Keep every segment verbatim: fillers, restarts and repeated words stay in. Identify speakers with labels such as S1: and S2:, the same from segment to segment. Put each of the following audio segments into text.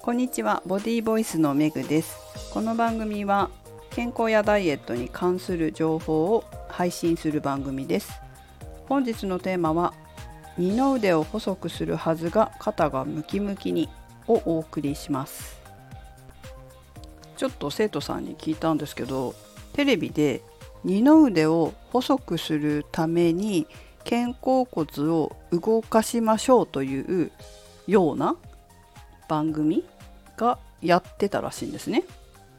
S1: こんにちは、ボディボイスのメグです。この番組は健康やダイエットに関する情報を配信する番組です。本日のテーマは二の腕を細くするはずが肩がムキムキにをお送りします。ちょっと生徒さんに聞いたんですけど、テレビで二の腕を細くするために肩甲骨を動かしましょうというような番組がやってたらしいんですね。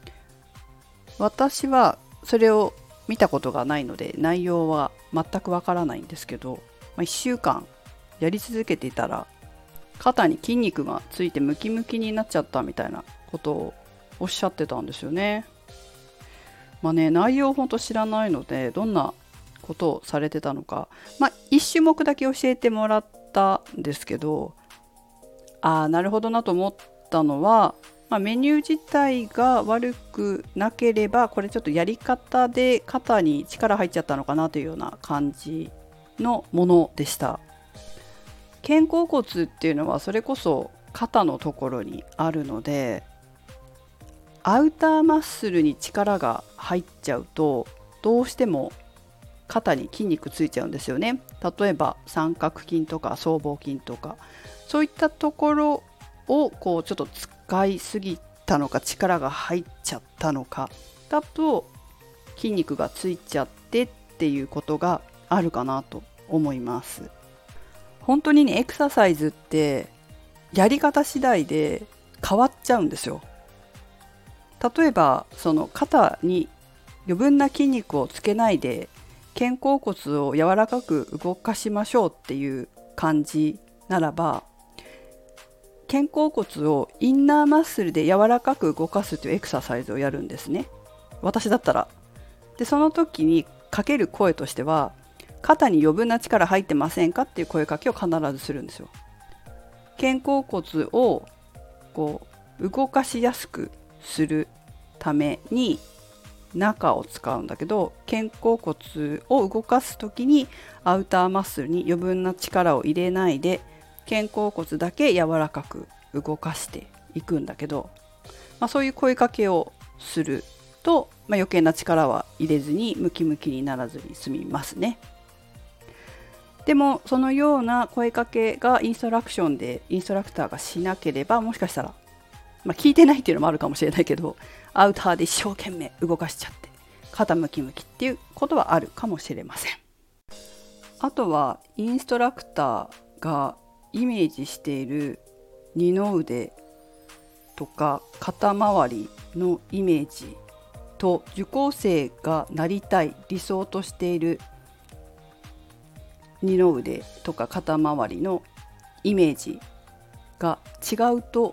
S1: 私はそれを見たことがないので内容は全くわからないんですけど、まあ、いっしゅうかんやり続けていたら肩に筋肉がついてムキムキになっちゃったみたいなことをおっしゃってたんですよね。まあね、内容を本当知らないのでどんなことをされてたのか、まあ一種目だけ教えてもらったんですけど、ああなるほどなと思ったのは、まあ、メニュー自体が悪くなければこれちょっとやり方で肩に力入っちゃったのかなというような感じのものでした。肩甲骨っていうのはそれこそ肩のところにあるので、アウターマッスルに力が入っちゃうとどうしても肩に筋肉ついちゃうんですよね。例えば三角筋とか僧帽筋とかそういったところをこうちょっと使いすぎたのか力が入っちゃったのかだと筋肉がついちゃってっていうことがあるかなと思います。本当にね、エクササイズってやり方次第で変わっちゃうんですよ。例えばその肩に余分な筋肉をつけないで肩甲骨を柔らかく動かしましょうっていう感じならば、肩甲骨をインナーマッスルで柔らかく動かすというエクササイズをやるんですね、私だったら。でその時にかける声としては、肩に余分な力入ってませんかっていう声かけを必ずするんですよ。肩甲骨をこう動かしやすくするために中を使うんだけど、肩甲骨を動かす時にアウターマッスルに余分な力を入れないで肩甲骨だけ柔らかく動かしていくんだけど、まあ、そういう声かけをすると、まあ、余計な力は入れずにムキムキにならずに済みますね。でもそのような声かけがインストラクションでインストラクターがしなければ、もしかしたら、まあ、聞いてないっていうのもあるかもしれないけど、アウターで一生懸命動かしちゃって肩ムキムキっていうことはあるかもしれません。あとはインストラクターがイメージしている二の腕とか肩周りのイメージと受講生がなりたい理想としている二の腕とか肩周りのイメージが違うと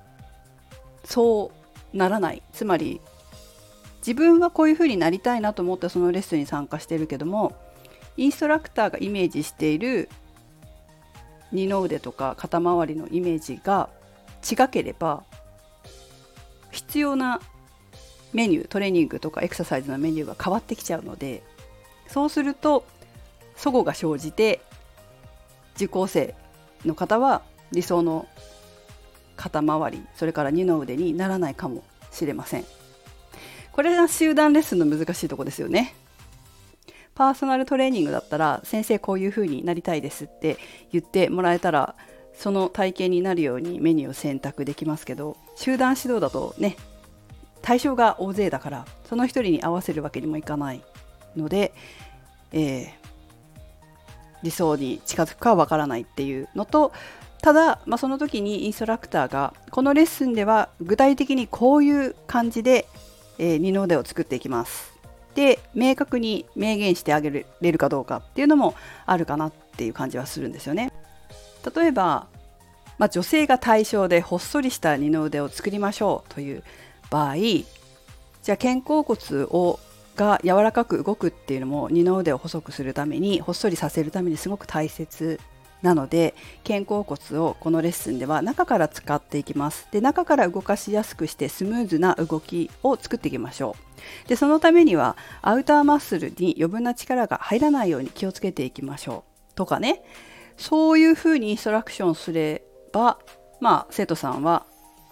S1: そうならない。つまり自分はこういうふうになりたいなと思ってそのレッスンに参加してるけども、インストラクターがイメージしている二の腕とか肩周りのイメージが違ければ、必要なメニュー、トレーニングとかエクササイズのメニューが変わってきちゃうので、そうすると齟齬が生じて受講生の方は理想の肩周り、それから二の腕にならないかもしれません。これが集団レッスンの難しいところですよね。パーソナルトレーニングだったら、先生こういう風になりたいですって言ってもらえたらその体型になるようにメニューを選択できますけど、集団指導だとね、対象が大勢だからその一人に合わせるわけにもいかないので、えー、理想に近づくかはわからないっていうのと、ただ、まあ、その時にインストラクターがこのレッスンでは具体的にこういう感じで、えー、二の腕を作っていきますで明確に明言してあげれるかどうかっていうのもあるかなっていう感じはするんですよね。例えば、まあ、女性が対象でほっそりした二の腕を作りましょうという場合、じゃあ肩甲骨をが柔らかく動くっていうのも二の腕を細くするために、ほっそりさせるためにすごく大切なので、肩甲骨をこのレッスンでは中から使っていきます。で、中から動かしやすくしてスムーズな動きを作っていきましょう。で、そのためにはアウターマッスルに余分な力が入らないように気をつけていきましょうとかね、そういうふうにインストラクションすれば、まあ生徒さんは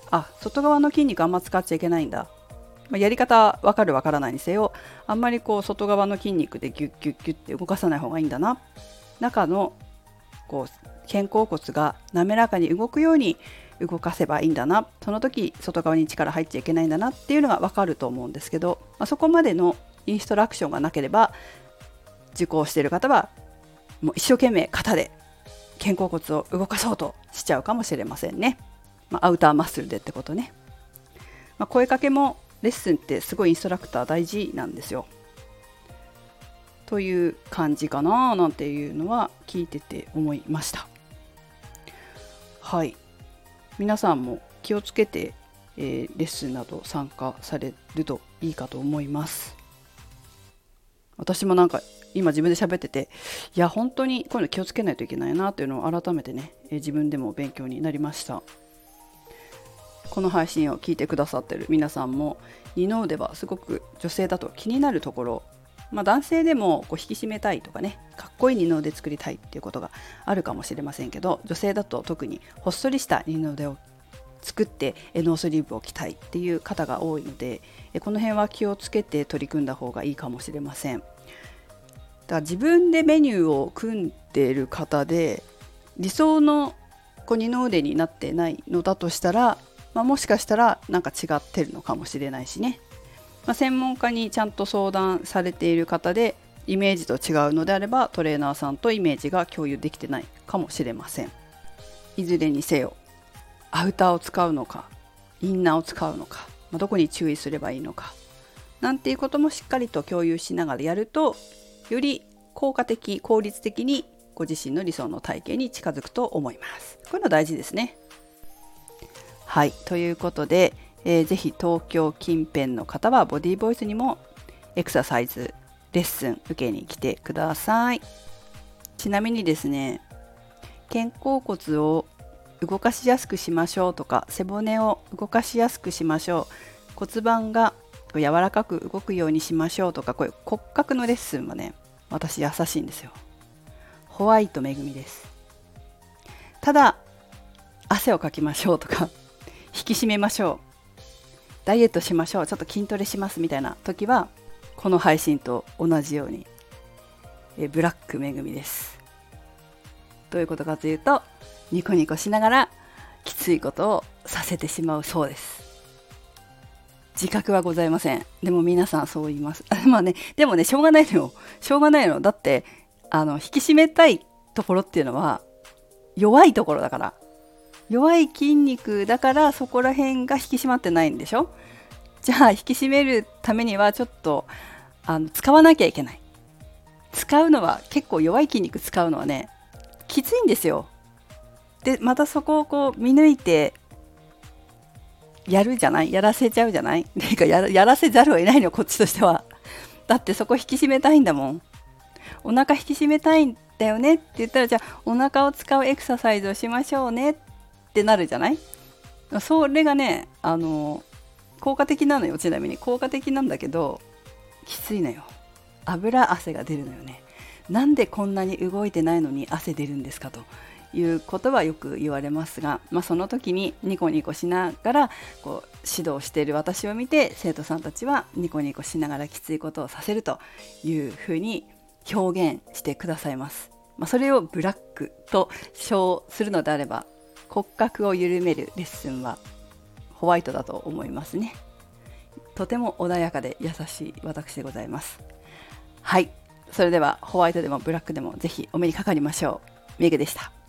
S1: あ、外側の筋肉あんま使っちゃいけないんだ、まあ、やり方わかるわからないにせよ、あんまりこう外側の筋肉でギュッギュッギュッって動かさない方がいいんだな、中のこう肩甲骨が滑らかに動くように動かせばいいんだな、その時外側に力入っちゃいけないんだなっていうのがわかると思うんですけど、まあ、そこまでのインストラクションがなければ、受講している方はもう一生懸命肩で肩甲骨を動かそうとしちゃうかもしれませんね。まあ、アウターマッスルでってことね。まあ、声かけもレッスンってすごいインストラクター大事なんですよ。という感じかななんていうのは聞いてて思いました。はい。皆さんも気をつけて、えー、レッスンなど参加されるといいかと思います。私もなんか今自分で喋ってて、いや本当にこういうの気をつけないといけないなというのを改めてね、えー、自分でも勉強になりました。この配信を聞いてくださってる皆さんも二の腕はすごく女性だと気になるところ、まあ、男性でもこう引き締めたいとかね、かっこいい二の腕作りたいっていうことがあるかもしれませんけど、女性だと特にほっそりした二の腕を作ってノースリーブを着たいっていう方が多いので、この辺は気をつけて取り組んだ方がいいかもしれません。だから自分でメニューを組んでいる方で理想のこう二の腕になってないのだとしたら、まあ、もしかしたらなんか違ってるのかもしれないしね、まあ、専門家にちゃんと相談されている方でイメージと違うのであれば、トレーナーさんとイメージが共有できてないかもしれません。いずれにせよアウターを使うのかインナーを使うのか、まあ、どこに注意すればいいのかなんていうこともしっかりと共有しながらやると、より効果的効率的にご自身の理想の体型に近づくと思います。こういうの大事ですね。はい、ということで、えー、ぜひ東京近辺の方はボディーボイスにもエクササイズレッスン受けに来てください。ちなみにですね、肩甲骨を動かしやすくしましょうとか、背骨を動かしやすくしましょう、骨盤が柔らかく動くようにしましょうとか、こういう骨格のレッスンはね、私優しいんですよ。ホワイトめぐみです。ただ汗をかきましょうとか引き締めましょう、ダイエットしましょう、ちょっと筋トレしますみたいな時はこの配信と同じようにえブラックめぐみです。どういうことかというと、ニコニコしながらきついことをさせてしまうそうです。自覚はございません。でも皆さんそう言いますまあね、でもね、しょうがないのよしょうがないのだって、あの引き締めたいところっていうのは弱いところだから、弱い筋肉だから、そこら辺が引き締まってないんでしょ。じゃあ引き締めるためにはちょっとあの使わなきゃいけない。使うのは結構弱い筋肉使うのはねきついんですよ。でまたそこをこう見抜いてやるじゃない、やらせちゃうじゃないっていうか、やら、やらせざるを得ないのこっちとしては。だってそこ引き締めたいんだもん。お腹引き締めたいんだよねって言ったら、じゃあお腹を使うエクササイズをしましょうねってなるじゃない。それがね、あの効果的なのよ。ちなみに効果的なんだけどきついのよ。油汗が出るのよね。なんでこんなに動いてないのに汗出るんですかということはよく言われますが、まあ、その時にニコニコしながらこう指導している私を見て、生徒さんたちはニコニコしながらきついことをさせるというふうに表現してくださいます。まあ、それをブラックと称するのであれば、骨格を緩めるレッスンはホワイトだと思いますね。とても穏やかで優しい私でございます。はい、それではホワイトでもブラックでもぜひお目にかかりましょう。メグでした。